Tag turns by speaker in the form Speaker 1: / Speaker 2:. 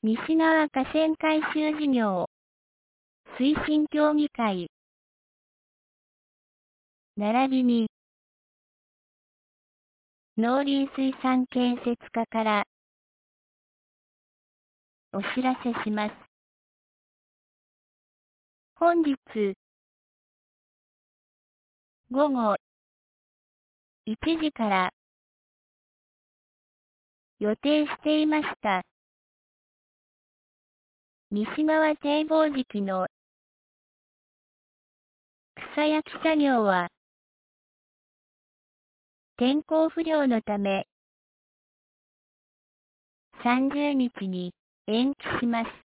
Speaker 1: 西側河川改修事業推進協議会並びに農林水産建設課からお知らせします。本日午後1時から予定していました西側堤防敷の草焼き作業は天候不良のため30日に延期します。